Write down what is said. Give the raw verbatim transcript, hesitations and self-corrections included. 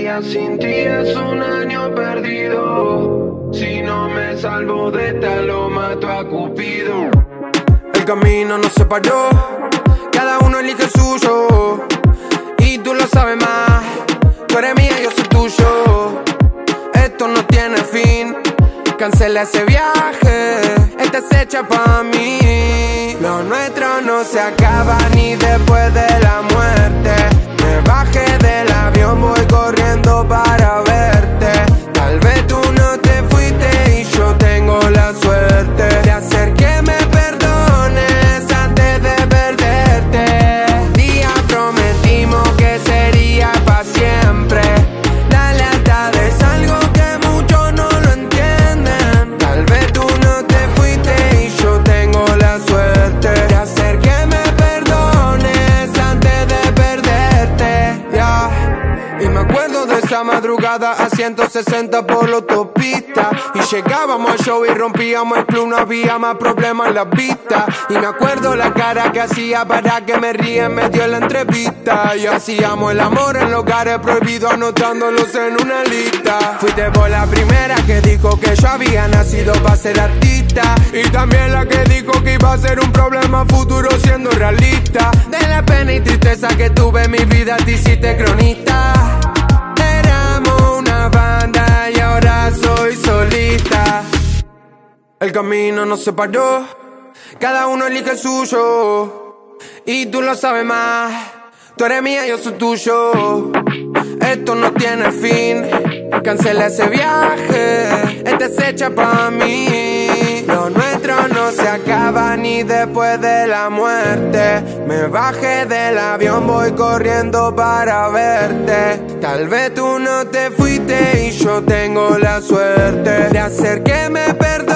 día sin ti es un año perdido. Si no me salvo de esta, lo mato a Cupido. El camino nos separó, cada uno elige el suyo. Y tú lo sabes más, tú eres mía, yo soy tuyo. Esto no tiene fin, cancela ese viaje, esta es hecha pa' mí. Lo nuestro no se acaba ni después de la muerte. Me bajé del avión, voy corriendo para verte. Tal vez tú no te fuiste y yo tengo la suerte de hacer que me perdones antes de perderte. Día prometimos que sería pa' siempre. La lealtad es algo que muchos no lo entienden. Tal vez tú no te fuiste y yo tengo la suerte de hacer que me perdones antes de perderte, yeah. Y me acuerdo de esa madrugada a ciento sesenta por la autopista. Y llegábamos al show y rompíamos el club, no había más problemas en las vistas. Y me acuerdo la cara que hacía para que me ría en medio de la entrevista. Y hacíamos el amor en lugares prohibidos, anotándolos en una lista. Fuiste por la primera que dijo que yo había nacido para ser artista. Y también la que dijo que iba a ser un problema futuro siendo realista. De la pena y tristeza que tuve en mi vida te hiciste cronista. Éramos una banda y ahora soy solista. El camino nos separó, cada uno elige el suyo. Y tú lo sabes más, tú eres mía, yo soy tuyo. Esto no tiene fin, cancela ese viaje, esta es hecha pa' mí. Lo nuestro no se acaba ni después de la muerte. Me bajé del avión, voy corriendo para verte. Tal vez tú no te fuiste y yo tengo la suerte de hacer que me perdones